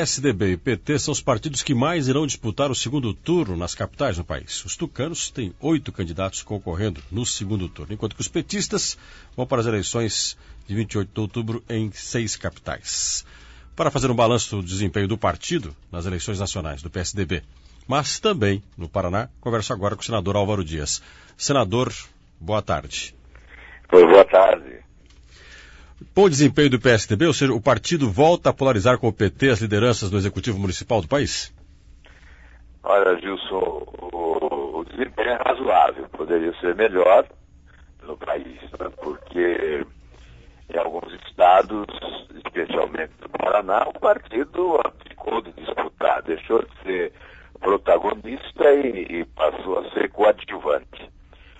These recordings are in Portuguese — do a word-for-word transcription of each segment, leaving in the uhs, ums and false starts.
P S D B e P T são os partidos que mais irão disputar o segundo turno nas capitais do país. Os tucanos têm oito candidatos concorrendo no segundo turno, enquanto que os petistas vão para as eleições de vinte e oito de outubro em seis capitais. Para fazer um balanço do desempenho do partido nas eleições nacionais do P S D B, mas também no Paraná, converso agora com o senador Álvaro Dias. Senador, boa tarde. Oi, boa tarde. Com o desempenho do P S D B, ou seja, o partido volta a polarizar com o P T as lideranças do Executivo Municipal do país? Olha, Gilson, o, o desempenho é razoável, poderia ser melhor no país, né? Porque em alguns estados, especialmente no Paraná, o partido abdicou de disputar, deixou de ser protagonista e, e passou a ser coadjuvante.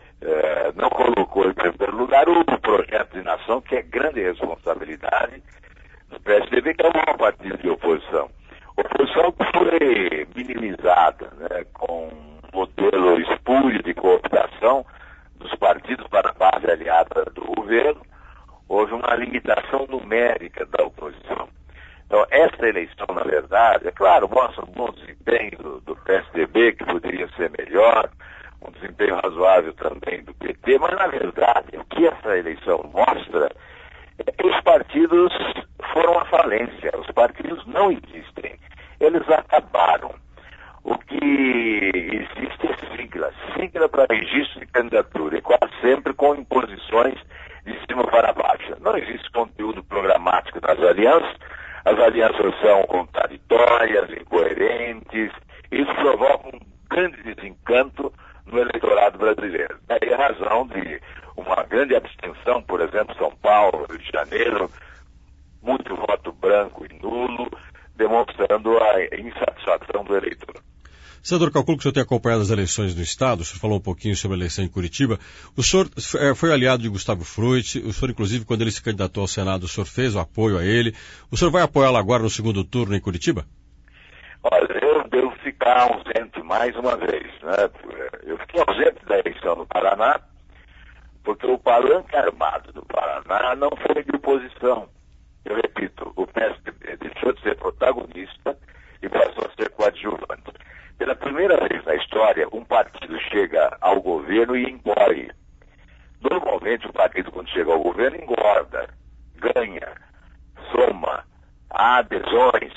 É, não colocou em primeiro lugar o projeto de nação, que é grande responsabilidade do P S D B, que é o maior partido de oposição. Oposição que foi minimizada, né, com um modelo espúrio de cooptação dos partidos para a base aliada do governo. Houve uma limitação numérica da oposição. Então, essa eleição, na verdade, é claro, mostra um bom desempenho do, do P S D B, que poderia ser melhor, um desempenho razoável também do P T, mas, na verdade, o que essa eleição mostra é que os partidos foram à falência, os partidos não existem, eles acabaram. O que existe é sigla, sigla para registro de candidatura, e quase sempre com imposições de cima para baixo. Não existe conteúdo programático nas alianças, as alianças são contraditórias, incoerentes, isso provoca um grande desencanto no eleitorado brasileiro. Daí a razão de uma grande abstenção, por exemplo, São Paulo, Rio de Janeiro, muito voto branco e nulo, demonstrando a insatisfação do eleitor. Senador, calculo que o senhor tem acompanhado as eleições no Estado, o senhor falou um pouquinho sobre a eleição em Curitiba. O senhor foi aliado de Gustavo Fruit, o senhor, inclusive, quando ele se candidatou ao Senado, o senhor fez o apoio a ele. O senhor vai apoiá-lo agora no segundo turno em Curitiba? Olha, eu devo ficar ausente mais uma vez, né? Eu fiquei ausente da eleição no Paraná, porque o palanque armado do Paraná não foi de oposição. Eu repito, o P S D B deixou de ser protagonista e passou a ser coadjuvante. Pela primeira vez na história, um partido chega ao governo e engole. Normalmente o partido, quando chega ao governo, engorda, ganha, soma, há adesões.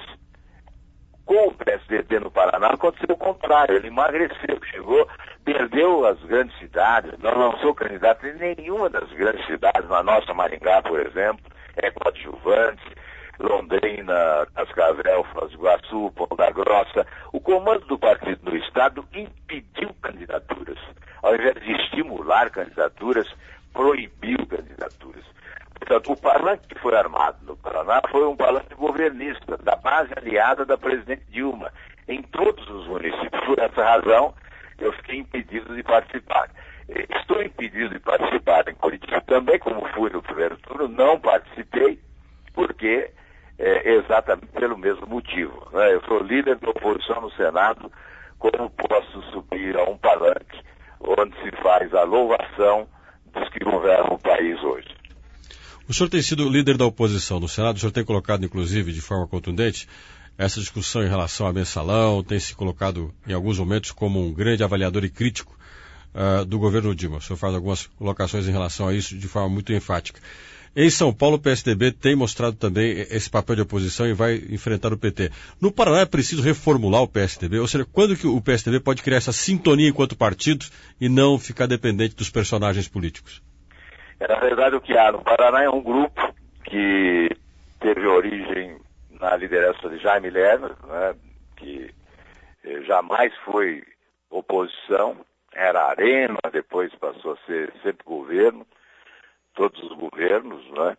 Com o P S D B no Paraná aconteceu o contrário, ele emagreceu, chegou, perdeu as grandes cidades, não lançou candidato em nenhuma das grandes cidades, na nossa Maringá, por exemplo, é coadjuvante, Londrina, Cascavel, Foz do Iguaçu, Ponta Grossa. O comando do partido no Estado impediu candidaturas. Ao invés de estimular candidaturas, proibiu candidaturas. Portanto, o palanque que foi armado no Paraná foi um palanque governista, da base aliada da presidente Dilma, em todos os municípios. Por essa razão, eu fiquei impedido de participar. Estou impedido de participar em Curitiba também, como fui no primeiro turno, não participei, porque é, exatamente pelo mesmo motivo, né? Eu sou líder da oposição no Senado, como posso subir a um palanque onde se faz a louvação dos que governam o país hoje? O senhor tem sido líder da oposição no Senado, o senhor tem colocado, inclusive, de forma contundente, essa discussão em relação a mensalão, tem se colocado em alguns momentos como um grande avaliador e crítico uh, do governo Dilma. O senhor faz algumas colocações em relação a isso de forma muito enfática. Em São Paulo, o P S D B tem mostrado também esse papel de oposição e vai enfrentar o P T. No Paraná é preciso reformular o P S D B, ou seja, quando que o P S D B pode criar essa sintonia enquanto partido e não ficar dependente dos personagens políticos? É, na verdade, o que há no Paraná é um grupo que teve origem na liderança de Jaime Lerner, né, que eh, jamais foi oposição, era Arena, depois passou a ser sempre governo, todos os governos, né?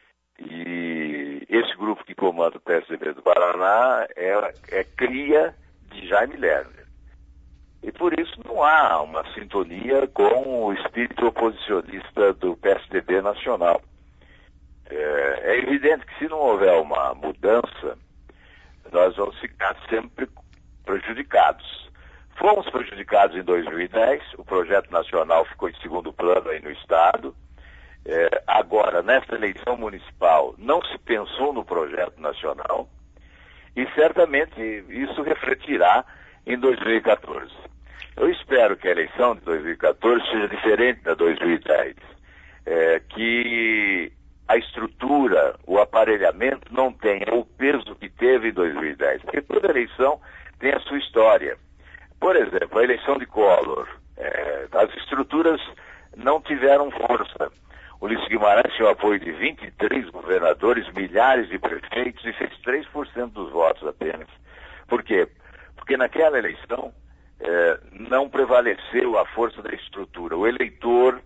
E esse grupo que comanda o P S D B do Paraná é, é cria de Jaime Lerner. E por isso não há uma sintonia com o espírito oposicionista do P S D B nacional. É, é evidente que se não houver uma mudança, nós vamos ficar sempre prejudicados. Fomos prejudicados em dois mil e dez, o projeto nacional ficou em segundo plano aí no Estado. É, agora, nessa eleição municipal, não se pensou no projeto nacional. e certamente isso refletirá em dois mil e quatorze. Eu espero que a eleição de dois mil e quatorze seja diferente da dois mil e dez, é, que a estrutura, o aparelhamento não tenha o peso que teve em dois mil e dez, porque toda eleição tem a sua história. Por exemplo, a eleição de Collor, é, as estruturas não tiveram força. O Ulisses Guimarães tinha o apoio de vinte e três governadores, milhares de prefeitos e fez três por cento dos votos apenas. Por quê? Porque naquela eleição é, não prevaleceu a força da estrutura. O eleitor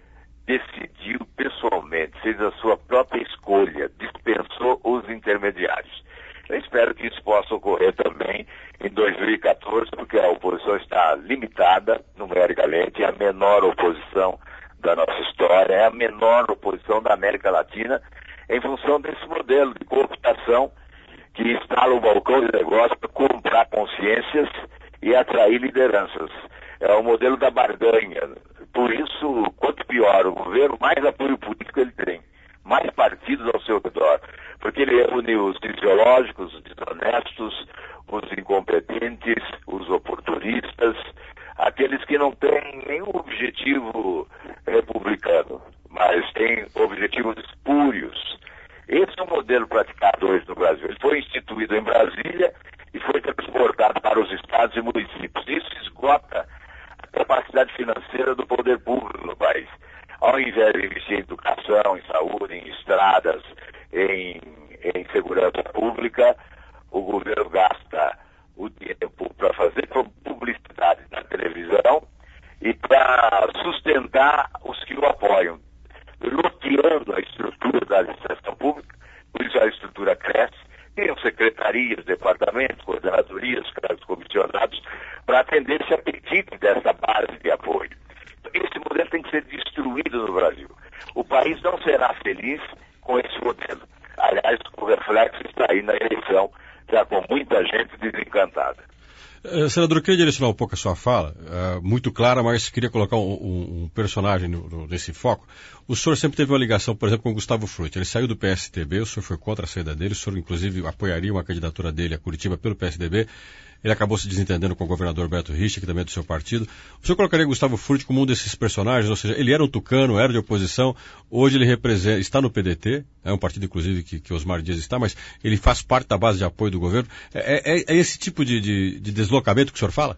decidiu pessoalmente, fez a sua própria escolha, dispensou os intermediários. Eu espero que isso possa ocorrer também em dois mil e quatorze, porque a oposição está limitada numericamente, é a menor oposição da nossa história, é a menor oposição da América Latina, em função desse modelo de cooptação que instala o balcão de negócio para comprar consciências e atrair lideranças. É o modelo da barganha. Por isso, quanto pior o governo, mais apoio político ele tem, mais partidos ao seu redor, porque ele reúne os fisiológicos, os desonestos, os incompetentes, os oportunistas, aqueles que não têm nenhum objetivo republicano, mas têm objetivos espúrios. Esse é o modelo praticado hoje no Brasil. Ele foi instituído em Brasília e foi transportado para os estados e municípios. Isso esgota a capacidade financeira do poder público no país. Ao invés de investir em educação, em saúde, em estradas, em, em segurança pública, o governo gasta o tempo para fazer publicidade na televisão e para sustentar os que o apoiam, loteando a estrutura da administração pública. Por isso a estrutura cresce, tem secretarias, departamentos, coordenadorias, cargos comissionados, para atender esse apetite dessa base de apoio. Esse modelo tem que ser destruído no Brasil. O país não será feliz com esse modelo. Aliás, o reflexo está aí na eleição, já com muita gente desencantada. Uh, senador, eu queria direcionar um pouco a sua fala, uh, muito clara, mas queria colocar um, um, um personagem no, no, nesse foco. O senhor sempre teve uma ligação, por exemplo, com o Gustavo Frutti. Ele saiu do P S D B, o senhor foi contra a saída dele, o senhor, inclusive, apoiaria uma candidatura dele a Curitiba pelo P S D B. Ele acabou se desentendendo com o governador Beto Richa, que também é do seu partido. O senhor colocaria Gustavo Frutti como um desses personagens, ou seja, ele era um tucano, era de oposição, hoje ele representa, está no P D T, é um partido, inclusive, que, que Osmar Dias está, mas ele faz parte da base de apoio do governo. É, é, é esse tipo de, de, de deslocamento que o senhor fala?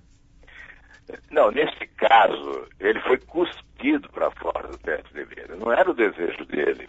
Não, nesse caso, ele foi cuspido para fora do P S D B. Não era o desejo dele.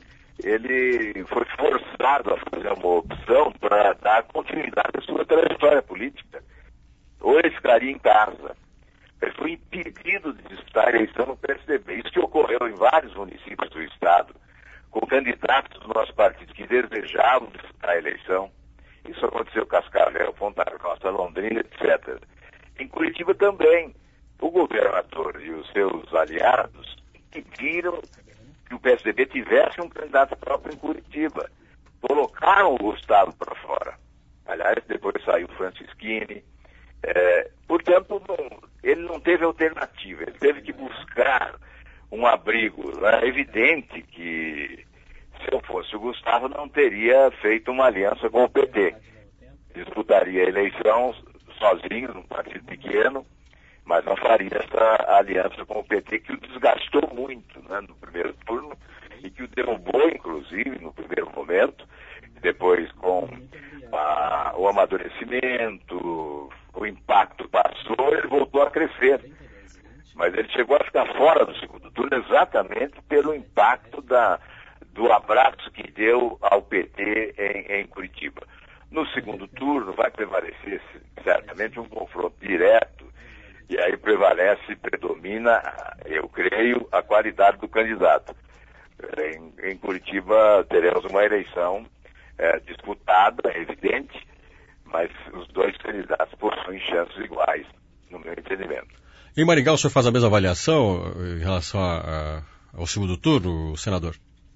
Ele foi forçado a fazer uma opção para dar continuidade à sua trajetória política. Ou ele ficaria em casa. Ele foi impedido de disputar a eleição no P S D B. Isso que ocorreu em vários municípios do estado, com candidatos do nosso partido que desejavam disputar a eleição. Isso aconteceu em Cascavel, Ponta Grossa, Londrina, etcétera. Em Curitiba também, o governador e os seus aliados impediram que o P S D B tivesse um candidato próprio em Curitiba. Colocaram o Gustavo para fora. Aliás, depois saiu o Francisquini. É, portanto, não, ele não teve alternativa. Ele teve que buscar um abrigo. É evidente que, se eu fosse o Gustavo, não teria feito uma aliança com o P T. Disputaria a eleição sozinho, num partido pequeno, mas não faria essa aliança com o P T, que o desgastou muito, né, no primeiro turno, e que o derrubou, inclusive, no primeiro momento. Depois, com a, o amadurecimento, o impacto passou, ele voltou a crescer. Mas ele chegou a ficar fora do segundo turno exatamente pelo impacto da, do abraço que deu ao P T em, em Curitiba. No segundo turno vai prevalecer certamente um confronto direto, e aí prevalece, predomina, eu creio, a qualidade do candidato. Em, em Curitiba teremos uma eleição é, disputada, é evidente, mas os dois candidatos possuem chances iguais, no meu entendimento. Em Maringá, o senhor faz a mesma avaliação em relação a, a, ao segundo turno, senador?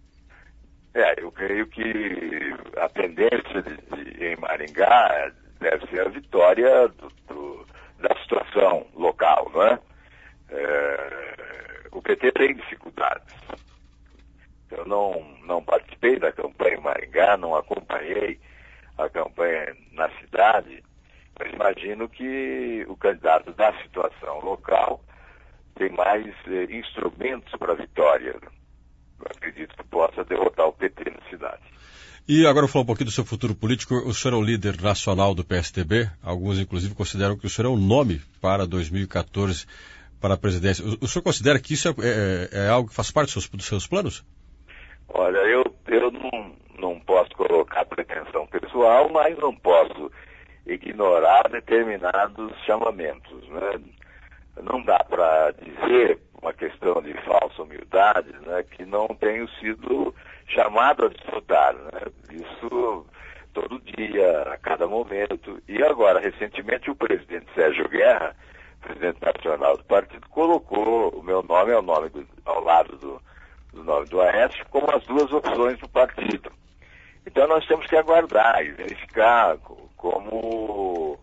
É, eu creio que a tendência de, de, em Maringá deve ser a vitória do, do, da situação local, não é? é? O P T tem dificuldades. Eu não, não participei da campanha em Maringá, não acompanhei a campanha imagino que o candidato da situação local tem mais eh, instrumentos para a vitória. Eu acredito que possa derrotar o P T na cidade. E agora falar um pouquinho do seu futuro político. O senhor é o líder nacional do P S D B. Alguns, inclusive, consideram que o senhor é o nome para dois mil e quatorze para a presidência. O, o senhor considera que isso é, é, é algo que faz parte dos seus, dos seus planos? Olha, eu, eu não, não posso colocar pretensão pessoal, mas não posso ignorar determinados chamamentos, né? Não dá para dizer, uma questão de falsa humildade, né, que não tenho sido chamado a disputar, né? Isso todo dia, a cada momento. E agora, recentemente, o presidente Sérgio Guerra, presidente nacional do partido, colocou o meu nome ao, nome do, ao lado do, do nome do Aécio como as duas opções do partido. Então nós temos que aguardar e verificar como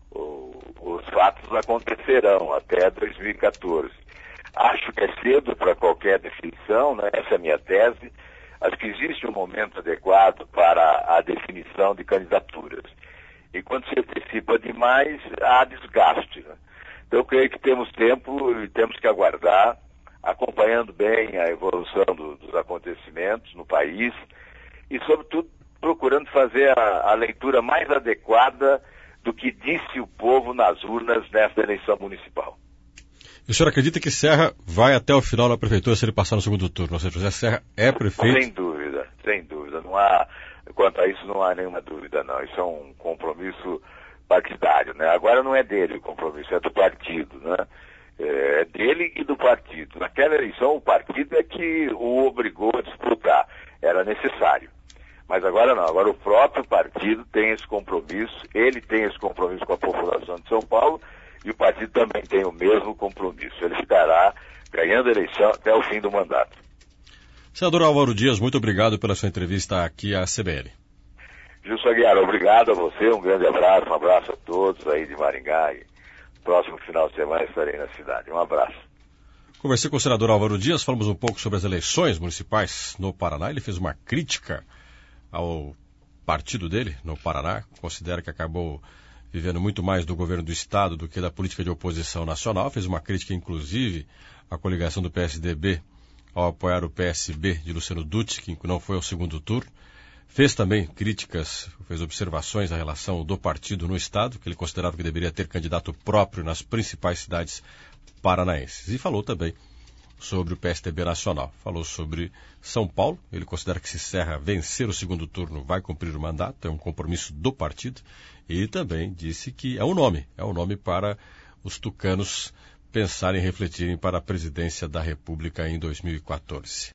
o, os fatos acontecerão até dois mil e quatorze. Acho que é cedo para qualquer definição, né? Essa é a minha tese. Acho que existe um momento adequado para a definição de candidaturas. E quando se antecipa demais, há desgaste, né? Então eu creio que temos tempo e temos que aguardar, acompanhando bem a evolução do, dos acontecimentos no país e, sobretudo, procurando fazer a, a leitura mais adequada do que disse o povo nas urnas nesta eleição municipal. E o senhor acredita que Serra vai até o final da prefeitura se ele passar no segundo turno? Ou seja, José Serra é prefeito? Sem dúvida, sem dúvida. Não há, quanto a isso não há nenhuma dúvida, não. Isso é um compromisso partidário, né? Agora não é dele o compromisso, é do partido, né? É dele e do partido. Naquela eleição o partido é que o obrigou a disputar. Era necessário. Mas agora não, agora o próprio partido tem esse compromisso, ele tem esse compromisso com a população de São Paulo e o partido também tem o mesmo compromisso. Ele ficará ganhando a eleição até o fim do mandato. Senador Álvaro Dias, muito obrigado pela sua entrevista aqui à C B L. Gilson Aguiar, obrigado a você, um grande abraço, um abraço a todos aí de Maringá e próximo final de semana estarei na cidade. Um abraço. Conversei com o senador Álvaro Dias, falamos um pouco sobre as eleições municipais no Paraná. Ele fez uma crítica ao partido dele no Paraná, considera que acabou vivendo muito mais do governo do Estado do que da política de oposição nacional. Fez uma crítica, inclusive, à coligação do P S D B ao apoiar o P S B de Luciano Dutti, que não foi ao segundo turno. Fez também críticas, fez observações à relação do partido no Estado, que ele considerava que deveria ter candidato próprio nas principais cidades paranaenses. E falou também sobre o P S D B nacional. Falou sobre São Paulo. Ele considera que se Serra vencer o segundo turno vai cumprir o mandato, é um compromisso do partido. E também disse que é um nome, é um nome para os tucanos pensarem e refletirem para a presidência da República em dois mil e quatorze.